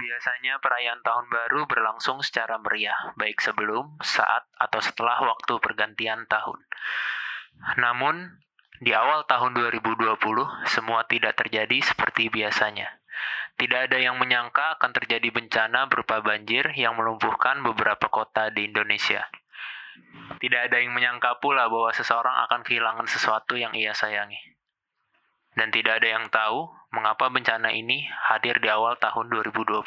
Biasanya perayaan Tahun Baru berlangsung secara meriah, baik sebelum, saat, atau setelah waktu pergantian tahun. Namun, di awal tahun 2020, semua tidak terjadi seperti biasanya. Tidak ada yang menyangka akan terjadi bencana berupa banjir yang melumpuhkan beberapa kota di Indonesia. Tidak ada yang menyangka pula bahwa seseorang akan kehilangan sesuatu yang ia sayangi. Dan tidak ada yang tahu mengapa bencana ini hadir di awal tahun 2020.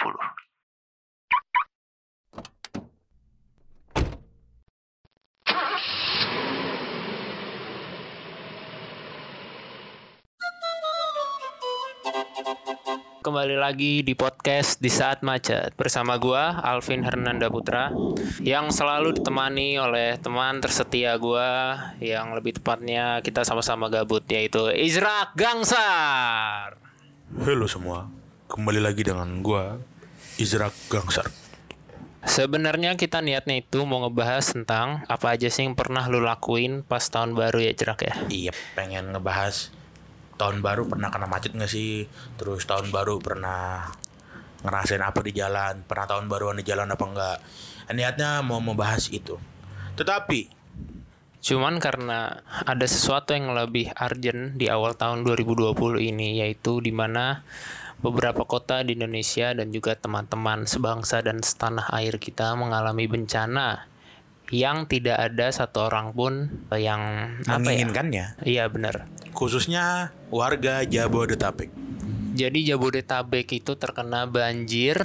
Kembali lagi di podcast Di Saat Macet bersama gua Alvin Hernanda Putra yang selalu ditemani oleh teman tersetia gua yang lebih tepatnya kita sama-sama gabut, yaitu Izrak Gangsar. Halo semua, kembali lagi dengan gua Izrak Gangsar. Sebenarnya kita niatnya itu mau ngebahas tentang apa aja sih yang pernah lu lakuin pas tahun baru ya, Izrak ya. Iya, pengen ngebahas tahun baru pernah kena macet gak sih? Terus tahun baru pernah ngerasain apa di jalan? Pernah tahun baruan di jalan apa enggak? Niatnya mau membahas itu. Tetapi Cuman karena ada sesuatu yang lebih urgent di awal tahun 2020 ini, yaitu di mana beberapa kota di Indonesia dan juga teman-teman sebangsa dan setanah air kita mengalami bencana yang tidak ada satu orang pun yang menginginkannya. Iya benar. Khususnya warga Jabodetabek. Jadi Jabodetabek itu terkena banjir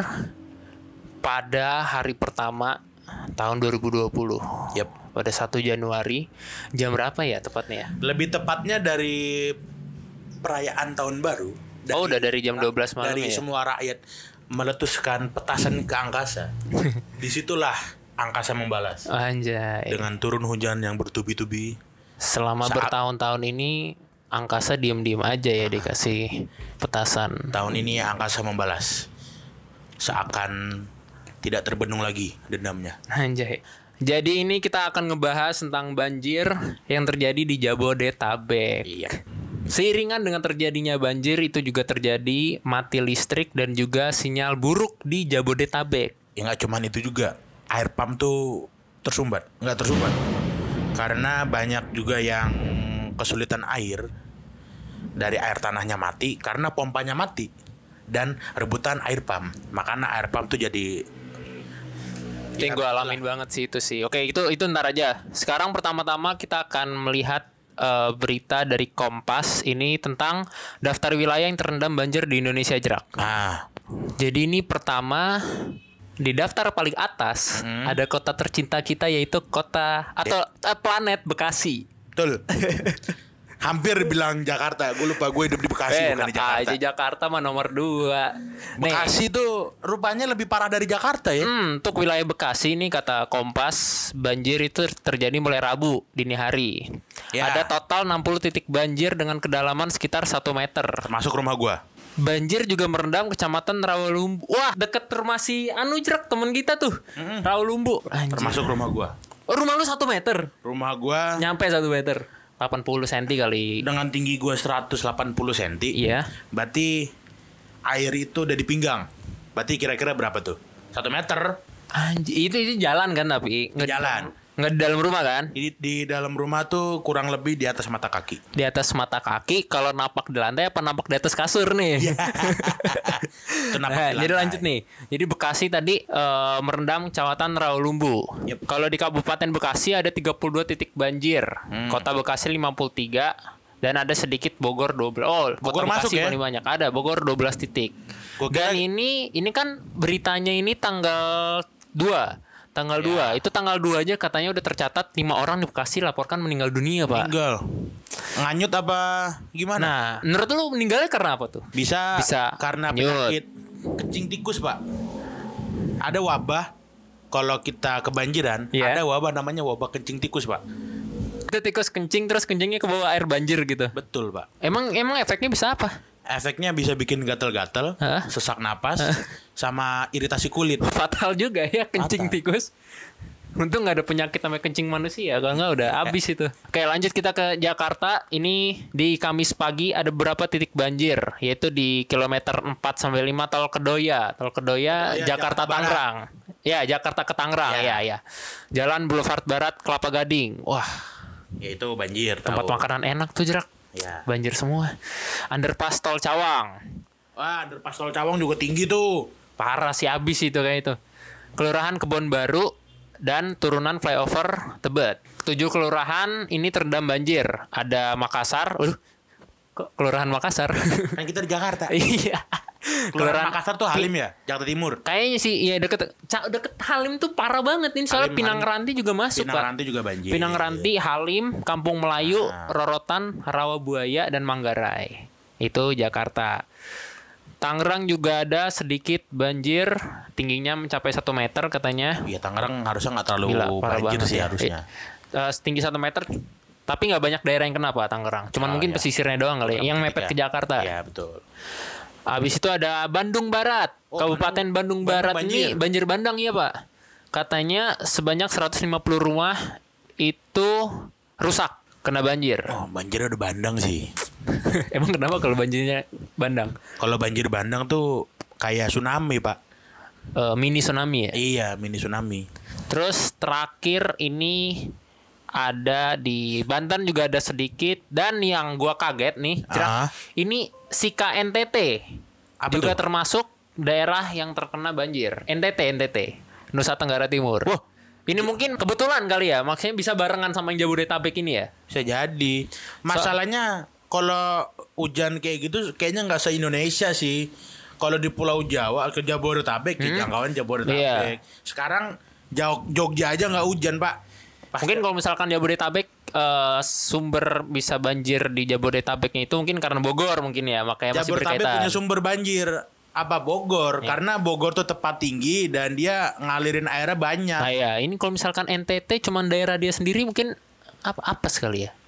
pada hari pertama tahun 2020. Yap. Pada 1 Januari. Jam berapa ya tepatnya? Lebih tepatnya dari perayaan tahun baru. Udah dari jam 12 malam dari ya? semua rakyat meletuskan petasan ke angkasa. Disitulah angkasa membalas. Anjay. Dengan turun hujan yang bertubi-tubi. Selama bertahun-tahun ini angkasa diem-diem aja ya dikasih petasan. Tahun ini angkasa membalas. Seakan tidak terbendung lagi dendamnya. Anjay. Jadi ini kita akan ngebahas tentang banjir yang terjadi di Jabodetabek. Iya. Seiringan dengan terjadinya banjir itu juga terjadi mati listrik dan juga sinyal buruk di Jabodetabek. Ya nggak cuman itu juga. Air pump tuh tersumbat. Nggak tersumbat. Karena banyak juga yang kesulitan air. Dari air tanahnya mati karena pompanya mati. Dan rebutan air pump. Makanya air pump tuh jadi... Itu yang gue alamin banget sih itu sih. Oke, itu ntar aja. Sekarang pertama-tama kita akan melihat berita dari Kompas ini tentang daftar wilayah yang terendam banjir di Indonesia, Jerak. Jadi ini pertama di daftar paling atas ada kota tercinta kita, yaitu kota atau planet Bekasi. Betul. Hampir bilang Jakarta. Gue lupa gue hidup di Bekasi bukan di Jakarta. Aja Jakarta mah nomor 2. Bekasi tuh rupanya lebih parah dari Jakarta ya. Untuk wilayah Bekasi nih kata Kompas, banjir itu terjadi mulai Rabu dini hari. Ya. Ada total 60 titik banjir dengan kedalaman sekitar 1 meter. Termasuk rumah gua. Banjir juga merendam kecamatan Rawalumbu. Wah, deket rumah si Jerak, temen kita tuh. Rawalumbu. Termasuk rumah gua. Oh, rumah lu 1 meter? Rumah gua nyampe 1 meter. 80 cm kali. Dengan tinggi gua 180 cm. Iya. Berarti air itu udah di pinggang. Berarti kira-kira berapa tuh? 1 meter. Anjir, itu jalan kan tapi? Jalan. Nggak di dalam rumah kan? Di dalam rumah tuh kurang lebih di atas mata kaki. Di atas mata kaki. Kalau napak di lantai apa napak di atas kasur nih? Jadi lanjut nih. Jadi Bekasi tadi merendam kecamatan Rawalumbu. Yep. Kalau di Kabupaten Bekasi ada 32 titik banjir. Kota Bekasi 53. Dan ada sedikit Bogor 12. Oh, Bogor Bekasi masuk ya? paling banyak. Ada Bogor 12 titik. Dan ini kan beritanya ini tanggal 2. Tanggal 2. Itu tanggal 2 aja katanya udah tercatat 5 orang di Bekasi laporkan meninggal dunia, Pak. Meninggal. Nganyut apa gimana? Nah, menurut lu meninggalnya karena apa tuh? Bisa karena nyut. penyakit kencing tikus, Pak. Ada wabah kalau kita kebanjiran, ada wabah namanya wabah kencing tikus, Pak. Itu tikus kencing terus kencingnya ke bawah air banjir gitu. Betul, Pak. Emang efeknya bisa apa? Efeknya bisa bikin gatal-gatal, sesak napas, sama iritasi kulit. Fatal juga ya kencing tikus. Untung nggak ada penyakit namanya kencing manusia, kalau nggak udah habis itu. Oke, lanjut kita ke Jakarta. Ini di Kamis pagi ada beberapa titik banjir, yaitu di kilometer 4 sampai 5 Tol Kedoya. Tol Kedoya Jakarta Tangerang. Ya, Jakarta ke Tangerang, ya. Jalan Boulevard Barat Kelapa Gading. Wah, Ya itu banjir. tempat makanan enak tuh, Jerak. Ya. Banjir semua. Underpass Tol Cawang. Wah, underpass Tol Cawang juga tinggi tuh. Parah sih, habis itu kayak itu. Kelurahan Kebon Baru dan turunan flyover Tebet. 7 kelurahan ini terendam banjir. Ada Makassar. Kok kelurahan Makassar? Kan kita di Jakarta. Iya. Kelurahan Makassar tuh Halim ya, Jakarta Timur. Kayaknya sih iya deket Halim tuh parah banget ini, soalnya Halim, Pinang Ranti juga masuk, Pinang Pak. Ranti juga banjir. Pinang Ranti, Halim, Kampung Melayu, Rorotan, Rawabuaya dan Manggarai. Itu Jakarta. Tangerang juga ada sedikit banjir, tingginya mencapai 1 meter katanya. Iya, Tangerang harusnya nggak terlalu Gila, parah banjir banget sih ya. harusnya. Setinggi 1 meter, tapi nggak banyak daerah yang kena, Pak, Tangerang. Cuman mungkin iya. pesisirnya doang kali ya, yang mepet ke Jakarta. Iya, betul. Habis itu ada Bandung Barat. Kabupaten Bandung Barat ini banjir bandang ya, Pak. Katanya sebanyak 150 rumah itu rusak kena banjir. Oh, banjirnya udah bandang sih. Emang kenapa kalau banjirnya bandang? Kalau banjir bandang tuh kayak tsunami, Pak. Mini tsunami ya? Iya, mini tsunami. Terus terakhir ini ada di Banten juga ada sedikit. Dan yang gua kaget nih, ini Sika NTT. Apa juga tuh? termasuk daerah yang terkena banjir. NTT, Nusa Tenggara Timur. Wah, ini mungkin kebetulan kali ya, maksudnya bisa barengan sama yang Jabodetabek ini ya. bisa jadi. Masalahnya kalau hujan kayak gitu kayaknya nggak se-Indonesia sih. Kalau di Pulau Jawa ke Jabodetabek, jangkauan Jabodetabek. Sekarang Jogja aja nggak hujan, Pak. Mungkin kalau misalkan Jabodetabek sumber bisa banjir di Jabodetabeknya itu mungkin karena Bogor mungkin ya, makanya masih Jabodetabek berkaitan. punya sumber banjir apa Bogor, karena Bogor tuh tepat tinggi dan dia ngalirin airnya banyak. Nah ya, ini kalau misalkan NTT cuman daerah dia sendiri mungkin apa sekali ya.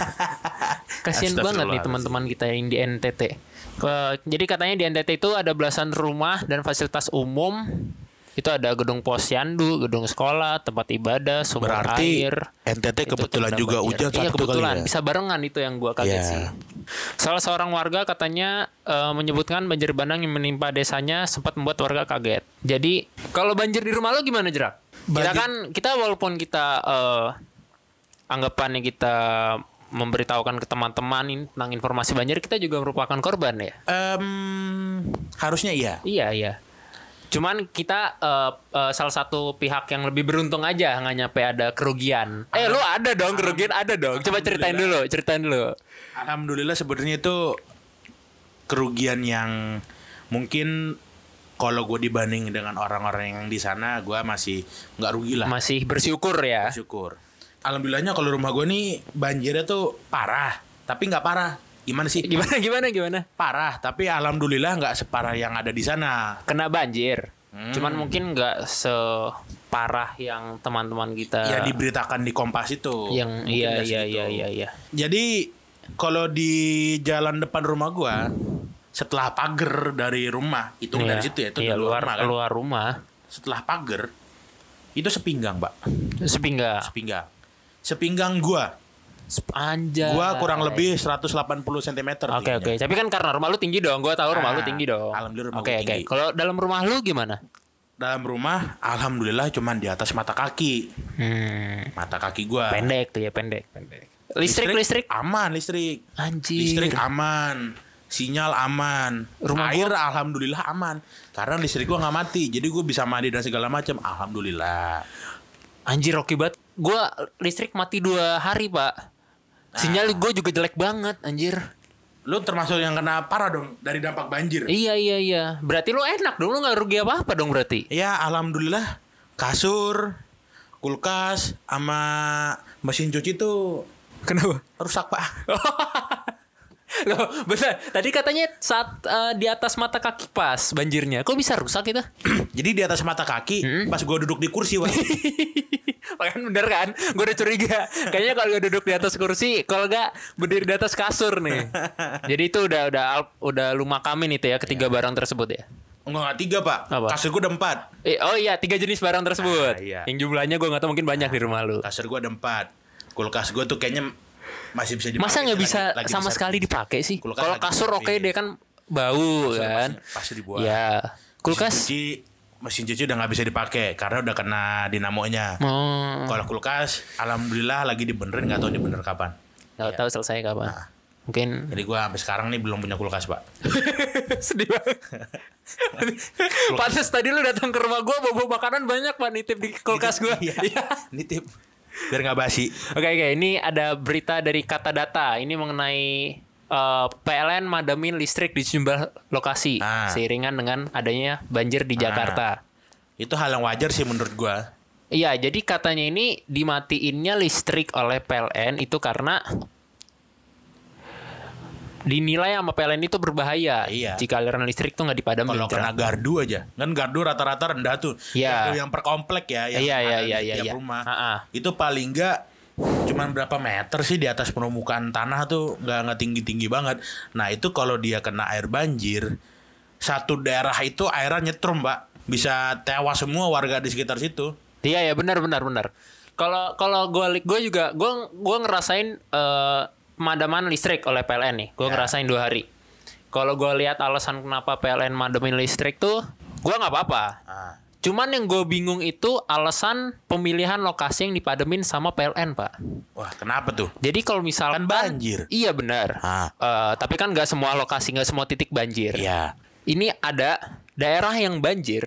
Kasian banget nih teman-teman kita yang di NTT. Jadi katanya di NTT itu ada belasan rumah dan fasilitas umum. Itu ada gedung posyandu, gedung sekolah, tempat ibadah, sumber Berarti air. NTT kebetulan juga hujan Iya, satu kebetulan. kali ya? Bisa barengan, itu yang gua kaget sih. Salah seorang warga katanya menyebutkan banjir bandang yang menimpa desanya sempat membuat warga kaget. Jadi, kalau banjir di rumah lo gimana, Jerak? Kita walaupun kita anggapannya kita memberitahukan ke teman-teman tentang informasi banjir, kita juga merupakan korban ya? Harusnya iya. Iya. Cuman kita salah satu pihak yang lebih beruntung aja, nggak nyampe ada kerugian. Lu ada dong kerugian, ada dong. Coba ceritain dulu. Alhamdulillah sebenarnya itu kerugian yang mungkin kalau gue dibanding dengan orang-orang yang di sana, gue masih nggak rugi lah. Masih bersyukur ya. Bersyukur. Alhamdulillahnya kalau rumah gue nih banjirnya tuh parah, tapi nggak parah. Gimana sih? Gimana? Parah, tapi alhamdulillah nggak separah yang ada di sana. Kena banjir. Cuman mungkin nggak separah yang teman-teman kita. Ya diberitakan di Kompas itu. Yang iya. Jadi kalau di jalan depan rumah gua, setelah pagar dari rumah, hitung dari situ ya, itu luar rumah. Setelah pagar itu sepinggang, Pak. Sepinggang gua. Anjay. Gua kurang lebih 180 cm. Oke. Tapi kan karena rumah lu tinggi dong. Gua tahu rumah lu tinggi dong. Alhamdulillah rumah Oke. tinggi. Kalau dalam rumah lu gimana? Dalam rumah alhamdulillah cuman di atas mata kaki. Mata kaki gua. Pendek. Listrik? Aman, listrik. Anjir. Listrik aman. Sinyal aman. Air alhamdulillah aman. Karena listrik gua nggak mati. Jadi gua bisa mandi dan segala macam. Alhamdulillah. Anjir, oke banget. Gua listrik mati 2 hari, Pak. Sinyal gue juga jelek banget, anjir. Lu termasuk yang kena parah dong dari dampak banjir. Iya. Berarti lu enak dong, lu gak rugi apa-apa dong berarti. Ya alhamdulillah. Kasur, kulkas, sama mesin cuci tuh Kenapa? rusak, Pak. Loh, bener. Tadi katanya saat di atas mata kaki pas banjirnya. Kok bisa rusak itu? Jadi di atas mata kaki, pas gue duduk di kursi, Wak. Kan bener kan? Gue udah curiga. Kayaknya kalau gue duduk di atas kursi, kalau gak berdiri di atas kasur nih. Jadi itu udah lu makamin itu ya, ketiga barang tersebut ya. Enggak 3 Pak. Apa? Kasur gue ada 4. Oh iya, 3 jenis barang tersebut. Iya. Yang jumlahnya gue nggak tahu, mungkin banyak di rumah lu. Kasur gue ada 4. Kulkas gue tuh kayaknya masih bisa dipakai. Masa nggak bisa lagi sama diservis. sekali dipakai sih? Kulkas Kalau lagi kasur oke diservis. deh kan bau Kasur kan. pasti dibuang. Ya. Kulkas. Mesin cuci udah nggak bisa dipakai karena udah kena dinamonya. Oh. Kalau kulkas, alhamdulillah lagi dibenerin, nggak tahu dibener kapan. Nggak tahu selesai kapan. Nah. Mungkin. Jadi gue sampai sekarang nih belum punya kulkas Pak. Sedih banget. Pantes tadi lu datang ke rumah gue bawa makanan banyak Pak, nitip di kulkas gue. Iya. Nitip. Biar nggak basi. Oke, ini ada berita dari Kata Data. Ini mengenai PLN madamin listrik di sejumlah lokasi seiringan dengan adanya banjir di Jakarta. Itu hal yang wajar sih menurut gue. Iya, jadi katanya ini dimatiinnya listrik oleh PLN itu karena dinilai sama PLN itu berbahaya. Iya. Jika aliran listrik tuh nggak dipadamin. Kalau kena gardu aja, kan gardu rata-rata rendah tuh. Iya. Gardu yang per komplek ya, yang Iya, ada iya, di iya, tiap iya. rumah. Itu Itu paling nggak cuman berapa meter sih di atas permukaan tanah tuh, nggak tinggi-tinggi banget. Nah itu kalau dia kena air banjir, satu daerah itu airnya nyetrum Pak, bisa tewas semua warga di sekitar situ. Iya ya, benar. Kalau gue juga gue ngerasain pemadaman listrik oleh PLN nih. Gue ngerasain 2 hari. Kalau gue lihat alasan kenapa PLN madamin listrik tuh, gue nggak apa-apa. Cuman yang gue bingung itu alasan pemilihan lokasi yang dipademin sama PLN Pak. Wah kenapa tuh? Jadi kalau misalkan banjir. Iya benar. Tapi kan nggak semua lokasi, nggak semua titik banjir. Iya. Ini ada daerah yang banjir,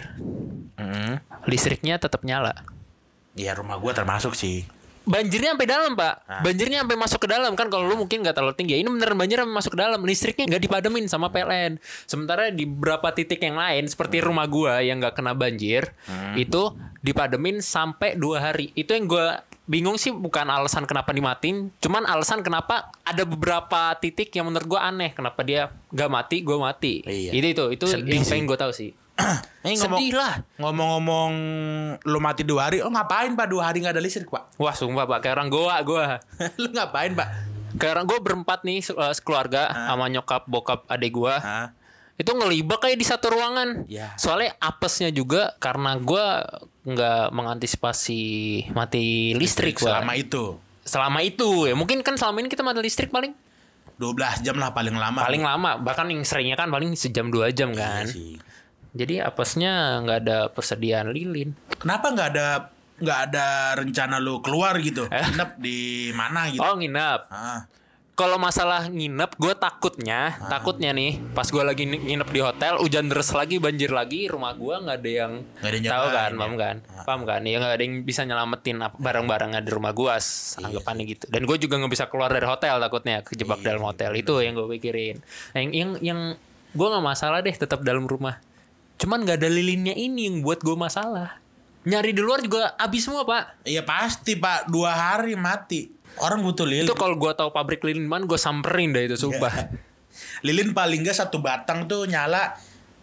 listriknya tetap nyala. Iya rumah gue termasuk sih. Banjirnya sampai dalam Pak. Banjirnya sampai masuk ke dalam kan. Kalau lu mungkin nggak terlalu tinggi. Ini beneran banjir sampai masuk ke dalam. Listriknya nggak dipademin sama PLN. Sementara di beberapa titik yang lain seperti rumah gua yang nggak kena banjir, itu dipademin sampai 2 hari. Itu yang gua bingung sih, bukan alasan kenapa dimatiin, cuman alasan kenapa ada beberapa titik yang menurut gua aneh. Kenapa dia nggak mati, gua mati. Iya. Itu Sedih yang pengen sih. gua tahu sih. Sedih lah. Ngomong-ngomong lu mati 2 hari, ngapain Pak 2 hari nggak ada listrik Pak? Wah sumpah Pak, kayak orang goa gua. Lu ngapain Pak? Kayak orang gue berempat nih sekeluarga sama nyokap, bokap, adek gua. Itu ngelibak kayak di satu ruangan. Ya. Soalnya apesnya juga karena gua nggak mengantisipasi mati listrik Pak. Selama itu ya mungkin kan selama ini kita mati listrik paling 12 jam lah paling lama. paling lama, bahkan yang seringnya kan paling sejam 2 jam kan. Iya sih. Jadi apesnya nggak ada persediaan lilin. Kenapa nggak ada rencana lu keluar gitu? Nginep di mana gitu? Oh nginep. Kalau masalah nginep, gue takutnya nih, pas gue lagi nginep di hotel, hujan deras lagi, banjir lagi, rumah gue nggak ada yang tahu kan, paham kan? Ya nggak ada yang bisa nyelamatin barang-barangnya di rumah gue, anggapannya gitu. Dan gue juga nggak bisa keluar dari hotel, takutnya kejebak dalam hotel. Itu yang gue pikirin. Yang gue nggak masalah deh, tetap dalam rumah. Cuman nggak ada lilinnya ini yang buat gue masalah. Nyari di luar juga habis semua Pak. Iya pasti Pak, 2 hari mati. Orang butuh lilin. Itu kalau gue tahu pabrik lilin mana, gue samperin dah itu sumpah. Lilin paling nggak 1 batang tuh nyala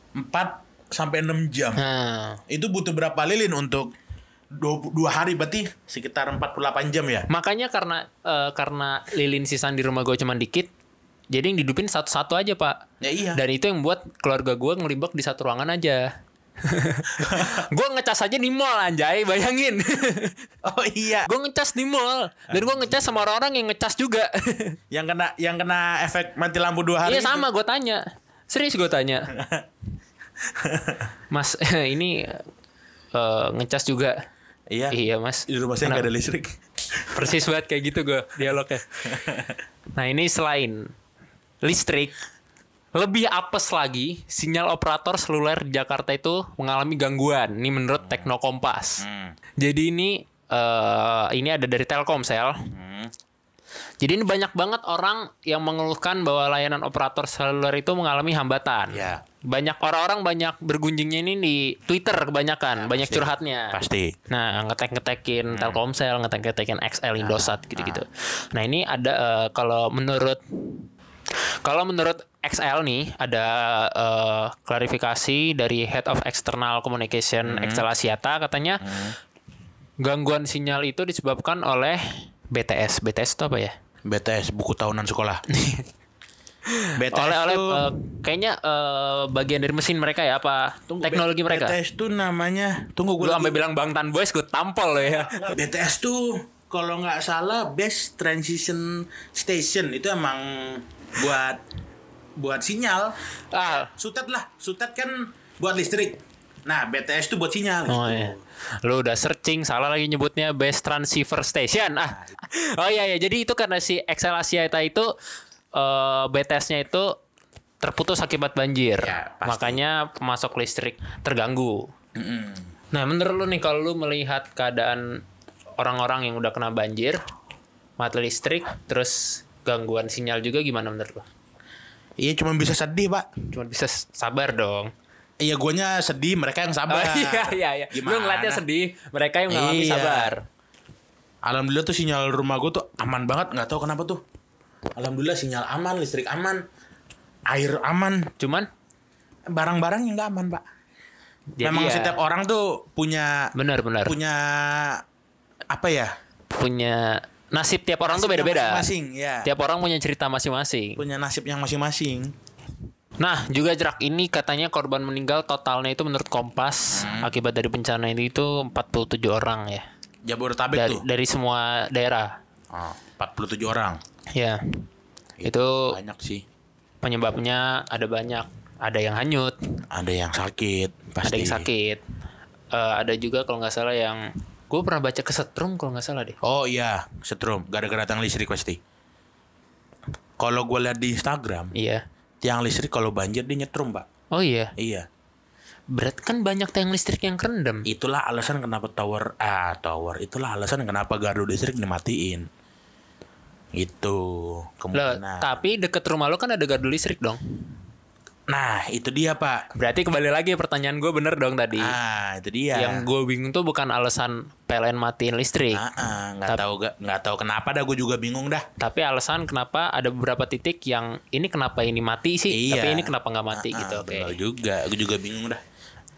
4-6 jam. Itu butuh berapa lilin untuk 2 hari, berarti sekitar 48 jam ya. Makanya karena lilin sisaan di rumah gue cuma dikit, jadi yang dihidupin satu-satu aja Pak. Ya iya. Dan itu yang buat keluarga gue ngelibak di satu ruangan aja. Gue ngecas aja di mall anjay, bayangin. Oh iya. Gue ngecas di mall. Dan gue ngecas sama orang-orang yang ngecas juga. yang kena efek mati lampu 2 hari. Iya sama, gue tanya. Serius gue tanya. Mas ini ngecas juga. Iya. Iya Mas. Di rumah saya nggak ada listrik. Persis banget kayak gitu gue dialognya. Nah ini selain listrik, lebih apes lagi, sinyal operator seluler di Jakarta itu mengalami gangguan. Ini menurut Tekno Kompas. Jadi ini ada dari Telkomsel. Jadi ini banyak banget orang yang mengeluhkan bahwa layanan operator seluler itu mengalami hambatan. Ya. Banyak orang-orang banyak bergunjingnya ini di Twitter kebanyakan, banyak curhatnya. Pasti. Nah, ngetek-ngetekin Telkomsel, ngetek-ngetekin XL, Indosat gitu-gitu. Nah, ini ada kalau menurut XL nih ada klarifikasi dari Head of External Communication XL Axiata, katanya gangguan sinyal itu disebabkan oleh BTS. BTS itu apa ya? BTS, buku tahunan sekolah. BTS Oleh tuh kayaknya bagian dari mesin mereka ya apa teknologi mereka. BTS tuh namanya, tunggu Lu gue sampai bilang Bangtan Boys gue tampol lo ya. BTS tuh kalau nggak salah best transition station, itu emang buat sinyal. Ah, Sutet kan buat listrik. Nah, BTS tuh buat sinyal gitu. oh iya. Lu udah searching salah lagi nyebutnya best transceiver station. Oh iya, jadi itu karena si XL Axiata itu BTS-nya itu terputus akibat banjir. Ya, pasti. Makanya pemasok listrik terganggu. Nah, menurut lu nih kalau lu melihat keadaan orang-orang yang udah kena banjir, mati listrik, terus gangguan sinyal juga gimana menurut lu? Iya, cuma bisa sedih, Pak. Cuma bisa sabar dong. Iya, guanya sedih, mereka yang sabar. Iya. Lu Gimana? ngeliatnya sedih, mereka yang mengalami Iya. sabar. Alhamdulillah tuh sinyal rumah gue tuh aman banget, nggak tahu kenapa tuh. Alhamdulillah sinyal aman, listrik aman, air aman, Cuman barang-barang yang nggak aman, Pak. jadi Memang ya, setiap orang tuh punya benar-benar punya apa ya? punya nasib, tiap orang tuh Nasibnya beda-beda. masing-masing, ya. Tiap orang punya cerita masing-masing. Punya nasib yang masing-masing. Nah, juga Jerak ini katanya korban meninggal totalnya itu menurut Kompas akibat dari bencana ini itu 47 orang ya. Jabodetabek tuh. Dari semua daerah. Oh, 47 orang. Ya. Itu Banyak sih. penyebabnya ada banyak. Ada yang hanyut, Ada yang sakit, pasti. ada yang sakit. Ada juga kalau nggak salah yang gue pernah baca kesetrum kalau nggak salah deh. Oh iya, setrum, gara-gara tiang listrik pasti. Kalau gue lihat di Instagram, Iya. tiang listrik kalau banjir dia nyetrum, Pak. Oh iya. Iya. Berarti kan banyak tiang listrik yang kerendam. Itulah alasan kenapa tower. Itulah alasan kenapa gardu listrik dimatiin. Itu Loh, kemungkinan. tapi deket rumah lo kan ada gardu listrik dong. Nah, itu dia, Pak. Berarti kembali lagi pertanyaan gue bener dong tadi. Itu dia. Yang gue bingung tuh bukan alasan PLN matiin listrik, Nggak tahu kenapa dah, gue juga bingung dah. tapi alasan kenapa ada beberapa titik yang ini kenapa ini mati sih, Iya. tapi ini kenapa nggak mati gitu. Oke. Benar juga, gue juga bingung dah.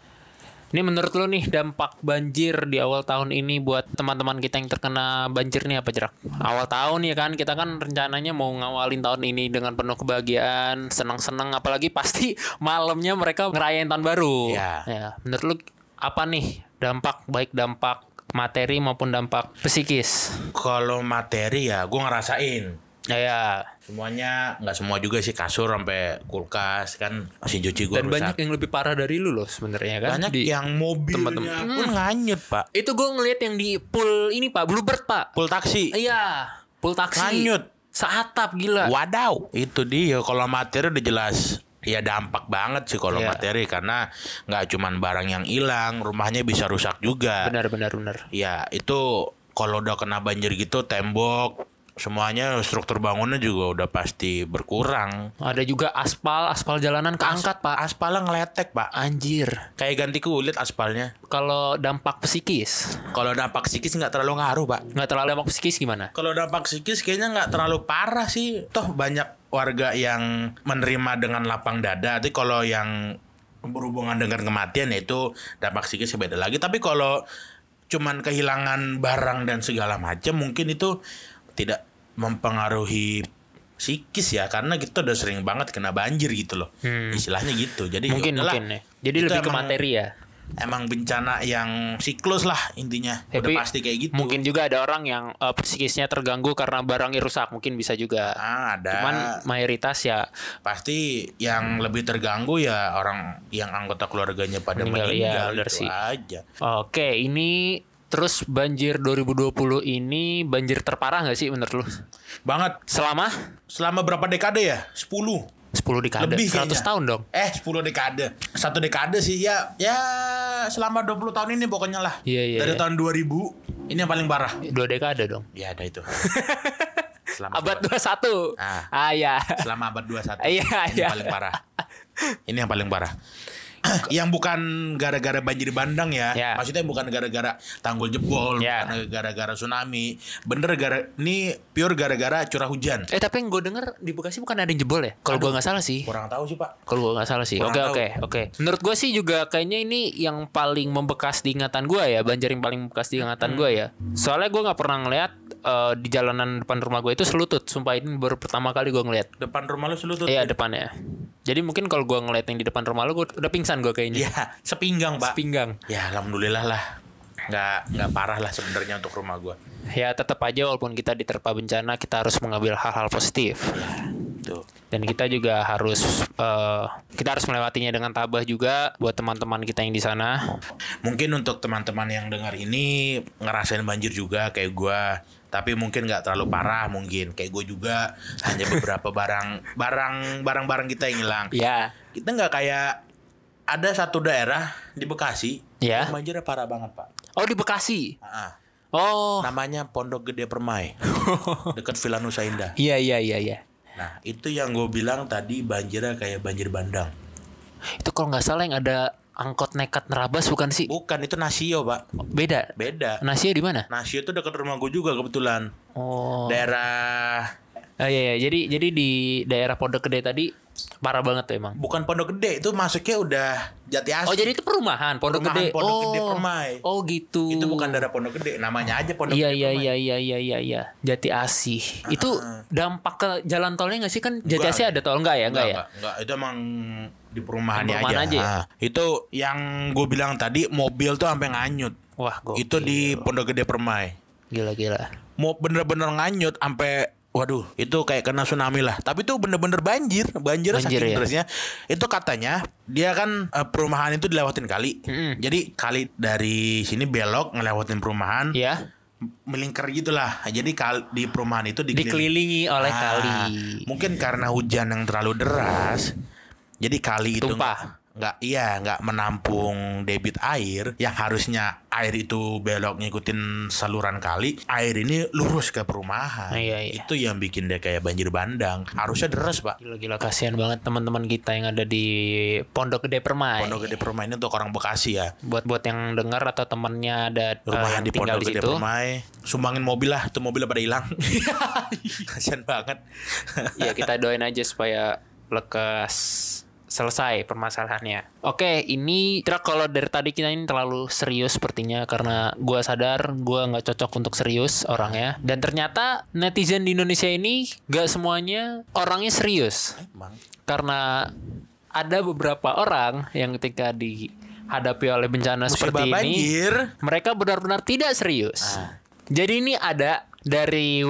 Ini menurut lo nih dampak banjir di awal tahun ini buat teman-teman kita yang terkena banjir nih apa, Jerak? Awal tahun ya kan, kita kan rencananya mau ngawalin tahun ini dengan penuh kebahagiaan, senang-senang, apalagi pasti malamnya mereka ngerayain tahun baru. Iya. Ya, menurut lo apa nih dampak, baik dampak materi maupun dampak psikis? Kalau materi ya, gue ngerasain. Ya. Semuanya, nggak semua juga sih, kasur sampai kulkas kan masih cuci gue Dan rusak. banyak yang lebih parah dari lu loh sebenarnya kan. Banyak yang mobilnya teman-teman. pun nganyut, Pak. Itu gue ngeliat yang di pool ini Pak, Bluebird Pak. Full taksi. Iya, pool taksi. Nganyut. Seatap gila. Wadaw. Itu dia, kalau materi udah jelas. Ya dampak banget sih kalau Iya. materi, karena nggak cuman barang yang hilang, rumahnya bisa rusak juga. Benar. Ya itu kalau udah kena banjir gitu, tembok semuanya, struktur bangunnya juga udah pasti berkurang. Ada juga aspal jalanan keangkat Pak. Aspalnya ngeletek, Pak. Anjir. Kayak ganti kulit aspalnya. Kalau dampak psikis, Kalau dampak psikis nggak terlalu ngaruh, Pak. nggak terlalu dampak psikis gimana? Kalau dampak psikis kayaknya nggak terlalu parah sih. Toh banyak warga yang menerima dengan lapang dada. Tapi kalau yang berhubungan dengan kematian, ya itu dampak psikis beda lagi. Tapi kalau cuman kehilangan barang dan segala macam, mungkin itu tidak mempengaruhi psikis ya, karena kita udah sering banget kena banjir gitu loh. Istilahnya gitu. Jadi Mungkin yaudahlah. ya. Jadi Itu lebih ke emang- materi ya. Emang bencana yang siklus lah intinya. Tapi udah pasti kayak gitu. mungkin juga ada orang yang psikisnya terganggu karena barangnya rusak, mungkin bisa juga. Ada. Cuman mayoritas ya Pasti yang lebih terganggu ya orang yang anggota keluarganya pada Meninggal, meninggal, ya, benar itu sih. aja. Oke, ini terus banjir 2020 ini banjir terparah nggak sih menurut lu? Banget. Selama berapa dekade ya? 10 dekade. lebih 100 kayaknya. tahun dong. 10 dekade. 1 dekade sih ya. Ya selama 20 tahun ini pokoknya lah. Iya. Dari tahun 2000 ini yang paling parah. 2 dekade dong. Ya ada itu. Abad 21. Ya. Selama abad 21. Iya, Ini iya. paling parah. Ini yang paling parah. Yang bukan gara-gara banjir bandang ya. Ya. Maksudnya bukan gara-gara tanggul jebol, Ya. bukan gara-gara tsunami. Bener ini pure gara-gara curah hujan. Tapi yang gue denger di Bekasi bukan ada yang jebol ya? Kalau gue nggak salah sih. Kurang tahu sih, Pak. Kalau gue nggak salah sih. Kurang Oke. Menurut gue sih juga kayaknya ini yang paling membekas di ingatan gue ya, banjir yang paling membekas di ingatan gue ya. Soalnya gue nggak pernah ngeliat di jalanan depan rumah gue itu selutut. Sumpah ini baru pertama kali gue ngeliat. Depan rumah lu selutut? Iya depannya. Jadi mungkin kalau gue ngeliat yang di depan rumah lu, gue udah pingsan gue kayaknya. Iya, sepinggang Pak. Sepinggang. Ya alhamdulillah lah. Nggak parah lah sebenarnya untuk rumah gue. Ya tetap aja walaupun kita diterpa bencana, kita harus mengambil hal-hal positif. Tuh. Dan kita juga harus kita harus melewatinya dengan tabah juga buat teman-teman kita yang di sana. Mungkin untuk teman-teman yang dengar ini ngerasain banjir juga kayak gue, tapi mungkin nggak terlalu parah. Mungkin kayak gue juga, hanya beberapa barang kita yang hilang. Ya. Kita nggak kayak ada satu daerah di Bekasi Ya. yang banjirnya parah banget Pak. Oh di Bekasi. Ah, Oh. namanya Pondok Gede Permai, dekat Villa Nusa Indah. Iya. Nah itu yang gue bilang tadi, banjirnya kayak banjir bandang. Itu kalau nggak salah yang ada angkot nekat nerabas bukan sih? Bukan, itu Nasio Pak. Beda. Nasio di mana? Nasio itu dekat rumah gue juga kebetulan. Oh. Daerah Iya. Jadi di daerah Pondok Gede tadi parah banget tuh emang. bukan Pondok Gede, itu masuknya udah Jati Asih. Oh jadi itu perumahan Pondok Gede. Pondok Gede Permai. Oh gitu. Itu bukan daerah Pondok Gede, namanya aja Pondok Iya Gede iya. Jati Asih. Itu dampak ke jalan tolnya nggak sih, kan Jati Asih ada tol enggak ya? Enggak, itu emang di perumahannya Perumahan aja ya? Nah, itu yang gue bilang tadi, mobil tuh sampai nganyut. Wah, gokil. Itu di Pondok Gede Permai. Gila. Mau bener-bener nganyut sampai, waduh, itu kayak kena tsunami lah. Tapi itu bener-bener banjir saking ya? derasnya. Itu katanya dia kan perumahan itu dilewatin kali. Jadi kali dari sini belok ngelewatin perumahan. Ya. Melingkar gitulah. Jadi di perumahan itu Dikelilingi oleh kali. Mungkin karena hujan yang terlalu deras, jadi kali itu Tumpah. nggak menampung debit air. Yang harusnya air itu belok ngikutin saluran kali, air ini lurus ke perumahan. Iya. Itu yang bikin dia kayak banjir bandang. Harusnya deras Pak. Gila, kasihan banget teman-teman kita yang ada di Pondok Gede Permai. Pondok Gede Permai ini untuk orang Bekasi ya. Buat yang dengar atau temannya ada Rumah yang di tinggal Pondok Gede situ. Permai, sumbangin mobil lah, tuh mobilnya pada hilang. Kasian banget. Ya kita doain aja supaya lekas selesai permasalahannya. Oke, ini kalau dari tadi kita ini terlalu serius sepertinya, karena gue sadar gue nggak cocok untuk serius orangnya. Dan ternyata netizen di Indonesia ini gak semuanya orangnya serius. Emang. Karena ada beberapa orang yang ketika dihadapi oleh bencana seperti banjir, ini, mereka benar-benar tidak serius. Jadi ini ada dari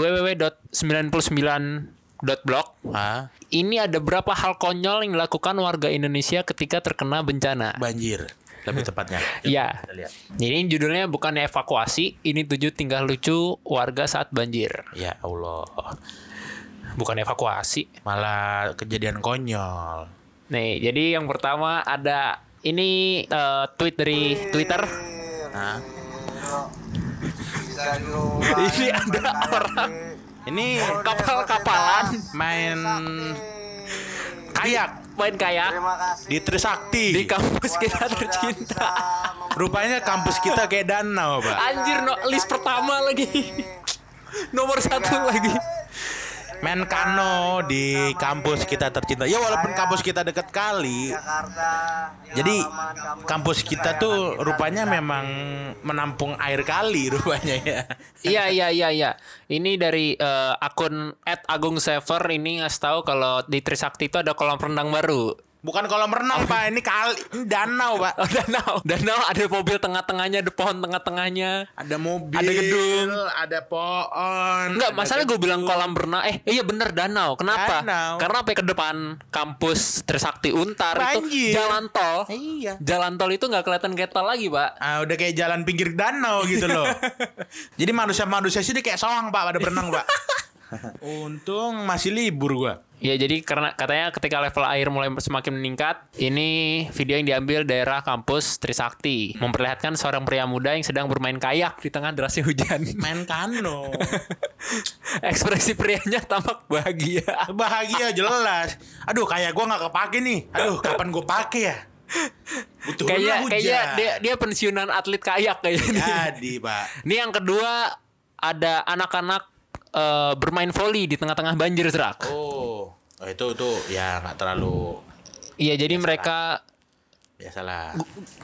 www.99.blog. Ini ada berapa hal konyol yang dilakukan warga Indonesia ketika terkena bencana. Banjir, lebih tepatnya. Iya. Kita lihat. Jadi judulnya bukan evakuasi, ini 7 tingkah lucu warga saat banjir. Ya Allah, Bukan evakuasi. malah kejadian konyol. Nih, jadi yang pertama ada ini tweet dari Twitter. Ini ada orang Ini kapal-kapalan main kayak di Trisakti. di kampus kita tercinta. Rupanya kampus kita kayak danau, Pak. Anjir, list pertama lagi. Nomor 1 lagi. Main kano di kampus kita tercinta. Ya walaupun kampus kita dekat kali. Jadi kampus kita tuh rupanya memang menampung air kali rupanya ya. Iya. Ini dari akun @agungsever ini ngasih tahu kalau di Trisakti itu ada kolam renang baru. Bukan kolam renang, Pak. Ini danau, Pak. Oh, danau ada mobil tengah-tengahnya, ada pohon tengah-tengahnya. Ada mobil, Ada gedung. ada pohon. Enggak, masalah gue bilang kolam renang. Iya bener, danau. Kenapa? Danau. Karena ke depan kampus Trisakti Untar Banjir. itu jalan tol. Iya. Jalan tol itu nggak kelihatan kayak tol lagi, Pak. Udah kayak jalan pinggir danau gitu loh. Jadi manusia-manusia sini kayak soang, Pak, pada berenang, Pak. Untung masih libur gua. Ya jadi karena katanya ketika level air mulai semakin meningkat, ini video yang diambil daerah kampus Trisakti memperlihatkan seorang pria muda yang sedang bermain kayak di tengah derasnya hujan. Main kano. Ekspresi prianya tampak bahagia. Bahagia jelas. Aduh, kayak gua nggak kepake nih. Aduh, kapan gua pakai ya? Butuh Kayaknya dia pensiunan atlet kayak kayaknya. Jadi, Pak. Ini yang kedua, ada anak-anak bermain voli di tengah-tengah banjir, Zrak. Oh, itu ya nggak terlalu. Iya, jadi mereka Biasalah.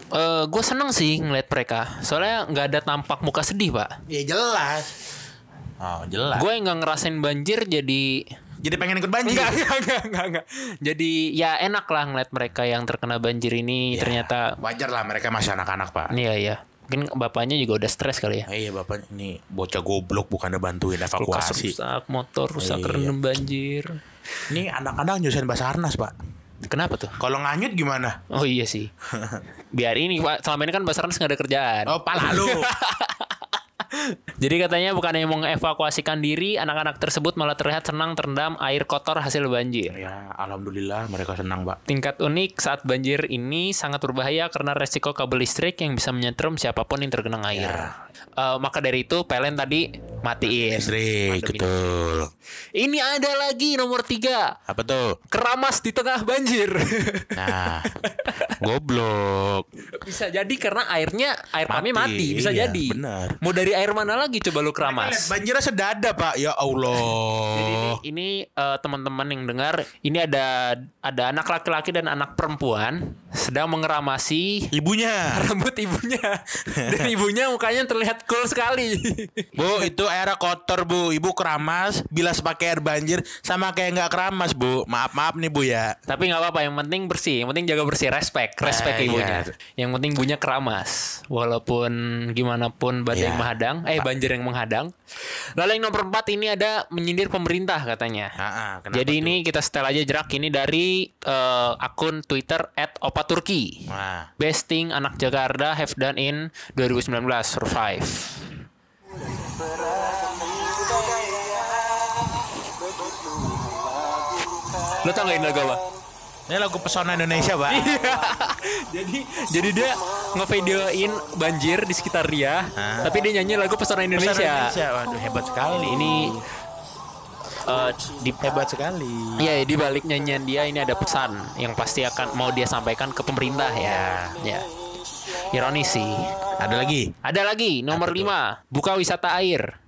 gue seneng sih ngeliat mereka. Soalnya nggak ada tampak muka sedih, Pak. Ya jelas. Oh, jelas. Gue nggak ngerasain banjir jadi pengen ikut banjir. enggak. Jadi ya enak lah ngeliat mereka yang terkena banjir ini Ya, ternyata. wajar lah, mereka masih anak-anak, Pak. Iya. Mungkin bapaknya juga udah stres kali ya. Iya, bapak ini bocah goblok bukannya bantuin Kulkas evakuasi. rusak, motor rusak, Iya. kerendam banjir. Ini anak-anak nyusahin Basarnas, Pak. Kenapa tuh? Kalau nganyut gimana? Oh iya sih. Biar ini Pak, selama ini kan Basarnas nggak ada kerjaan. Oh, pala lu. Jadi katanya bukannya mau mengevakuasikan diri, anak-anak tersebut malah terlihat senang terendam air kotor hasil banjir. Ya, alhamdulillah mereka senang, Pak. Tingkat unik saat banjir ini sangat berbahaya karena resiko kabel listrik yang bisa menyetrum siapapun yang tergenang air. Maka dari itu PLN tadi matiin. Listrik, Mademin. betul. Ini ada lagi nomor 3. Apa tuh? Keramas di tengah banjir. Nah, goblok. Bisa jadi karena air pumpnya mati. Bisa iya, jadi. benar. Mau dari air mana lagi coba lu Lihat keramas? banjirnya sedada, Pak. Ya Allah. Jadi ini teman-teman yang dengar, ini ada anak laki-laki dan anak perempuan sedang mengeramasi Ibunya. rambut ibunya. Dan ibunya mukanya terlihat cool sekali. Bu, itu airnya kotor, Bu. Ibu keramas, bilas pakai air banjir sama kayak nggak keramas, Bu. Maaf nih, Bu ya. Tapi nggak apa-apa, yang penting bersih, yang penting jaga bersih, respect ke ibunya. Iya. Yang penting ibunya keramas, walaupun gimana pun badai yang Iya. menghadang, banjir yang menghadang. Lalu yang nomor 4 ini ada menyindir pemerintah katanya. Kenapa Jadi tuh? ini kita setel aja jerak, ini dari akun Twitter @opaturki. Wah. Best thing anak Jakarta have done in 2019 survive. Lo tau gak ini lagu apa? Ini lagu pesona Indonesia, Pak. jadi dia ngevideoin banjir di sekitar dia, tapi dia nyanyi lagu pesona Pesona Indonesia. Indonesia. Waduh, hebat sekali. Ini hebat sekali. ya di balik nyanyian dia ini ada pesan yang pasti akan mau dia sampaikan ke pemerintah ya. Ya. Ironis sih. Ada lagi? Ada lagi nomor 5, buka wisata air.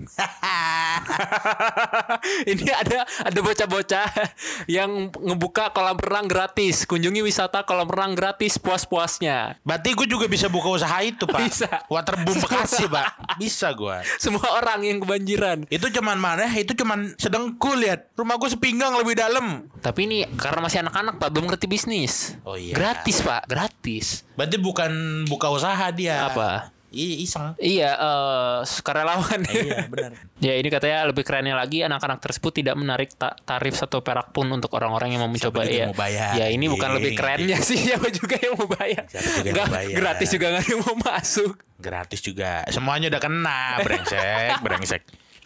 Ini ada bocah-bocah yang ngebuka kolam renang gratis. Kunjungi wisata kolam renang gratis puas-puasnya. Berarti gue juga bisa buka usaha itu, Pak. Bisa. Waterboom Bekasi, Pak. Bisa gue. Semua orang yang kebanjiran. Itu cuman mana? Itu cuman sedengkul, lihat. Rumah gue sepinggang lebih dalam. Tapi ini karena masih anak-anak Pak, belum ngerti bisnis. Oh iya. Gratis Pak, gratis. Berarti bukan buka usaha dia. Apa? Iseng. Iya, sukarelawan. Iya, benar. Ya ini katanya lebih kerennya lagi, anak-anak tersebut tidak menarik tarif 1 perak pun untuk orang-orang yang mau mencoba. Siapa juga Ya, mau bayar. ya ini bukan lebih Iya. kerennya sih, siapa juga yang mau bayar. Siapa juga yang Nggak, mau bayar. gratis juga nggak ada yang mau masuk. Gratis juga. Semuanya udah kena, brengsek.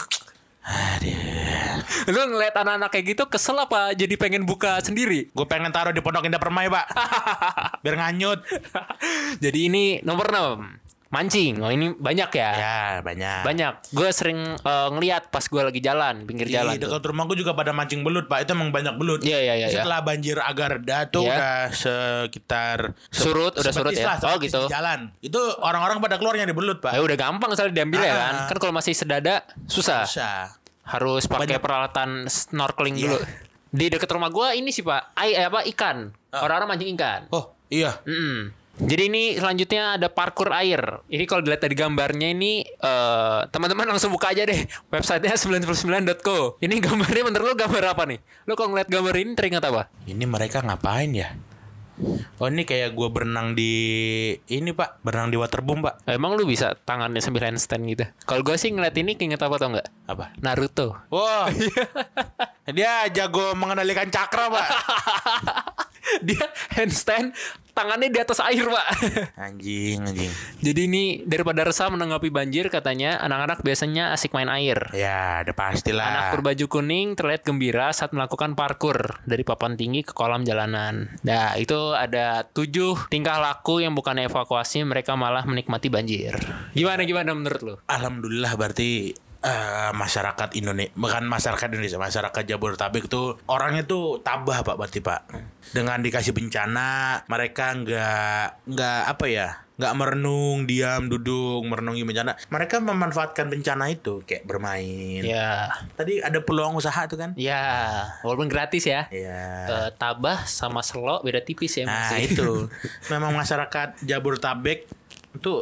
Aduh. Lu ngeliat anak-anak kayak gitu kesel apa jadi pengen buka sendiri? Gue pengen taruh di Pondok Indah Permai, Pak. Biar nganyut. Jadi ini nomor 6, mancing. Oh ini banyak ya? Ya, banyak. Banyak. Gue sering ngeliat pas gue lagi jalan, pinggir Di jalan tuh. dekat rumah gue juga pada mancing belut, Pak. Itu emang banyak belut. Iya. Setelah banjir agak reda tuh Iya. udah sekitar Surut, udah surut sebetis ya? lah, Oh, sebetis gitu. di jalan. Itu orang-orang pada keluar nyari belut, Pak. Ya udah gampang soalnya diambil ya kan. Ah. Kan kalau masih sedada susah. Susah. Harus pakai Banyak. peralatan snorkeling Iya. dulu. Di dekat rumah gua ini sih Pak, ikan. Orang-orang mancing ikan. Oh, iya. Jadi ini selanjutnya ada parkur air. Ini kalau dilihat dari gambarnya ini teman-teman langsung buka aja deh websitenya 99.co. Ini gambarnya menurut lo gambar apa nih? Lo kalau ngeliat gambar ini teringat apa? Ini mereka ngapain ya? Oh, ini kayak gue berenang di ini, Pak. Berenang di waterboom, Pak. Emang lu bisa tangannya sambil handstand gitu? Kalau gua sih ngeliat ini keinget apa tau nggak? Apa? Naruto. Wah. Dia jago mengendalikan cakra, Pak. Dia handstand, tangannya di atas air Pak. Anjing. Jadi ini daripada resah menanggapi banjir, katanya anak-anak biasanya asik main air. Ya, udah pastilah. Anak berbaju kuning terlihat gembira saat melakukan parkur dari papan tinggi ke kolam jalanan. Nah itu ada 7 tingkah laku yang bukan evakuasi, mereka malah menikmati banjir. Gimana menurut lo? Alhamdulillah berarti masyarakat Indonesia, bukan masyarakat Indonesia, masyarakat Jabodetabek tuh orangnya tuh tabah, Pak. Berarti, Pak, dengan dikasih bencana mereka nggak apa ya, nggak merenung, diam duduk merenungi bencana. Mereka memanfaatkan bencana itu kayak bermain. Ya, Tadi ada peluang usaha tuh kan? walaupun gratis ya. Iya. Tabah sama selo beda tipis ya. Nah masih. itu memang masyarakat Jabodetabek itu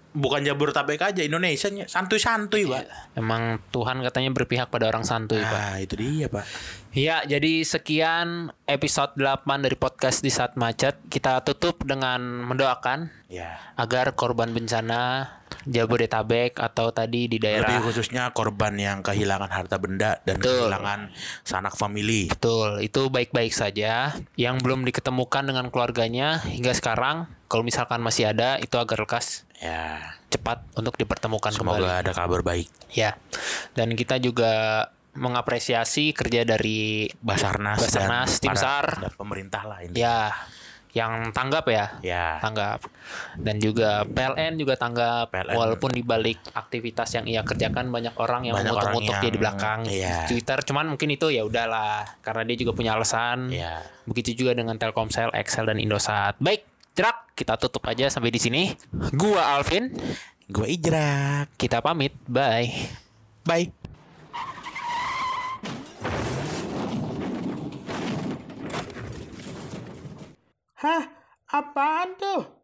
bukan Jabodetabek aja, Indonesia nya santuy-santuy, Pak. Emang Tuhan katanya berpihak pada orang santuy, Pak. Nah, itu dia, Pak. Ya, jadi sekian episode 8 dari podcast Di Saat Macet. Kita tutup dengan mendoakan Ya. agar korban bencana Jabodetabek atau tadi di daerah, Lebih khususnya korban yang kehilangan harta benda dan kehilangan sanak famili. betul, itu baik-baik saja. Yang belum diketemukan dengan keluarganya hingga sekarang, kalau misalkan masih ada, itu agar lekas Ya. cepat untuk dipertemukan kembali. Semoga ada kabar baik. Ya, dan kita juga mengapresiasi kerja dari Basarnas Tim para- SAR. dan pemerintah lah ini. ya yang tanggap ya. Ya. Tanggap. Dan juga PLN juga tanggap. PLN. Walaupun di balik aktivitas yang ia kerjakan banyak orang yang Banyak orang mengutuk-ngutuk dia yang- di belakang iya. Twitter, cuman mungkin itu ya udahlah karena dia juga punya alasan. Ya. Begitu juga dengan Telkomsel, Excel dan Indosat. Baik, Jerak, kita tutup aja sampai di sini. Gua Alvin, Gue Ijrak. kita pamit. Bye. Bye. Hah? Apaan tuh?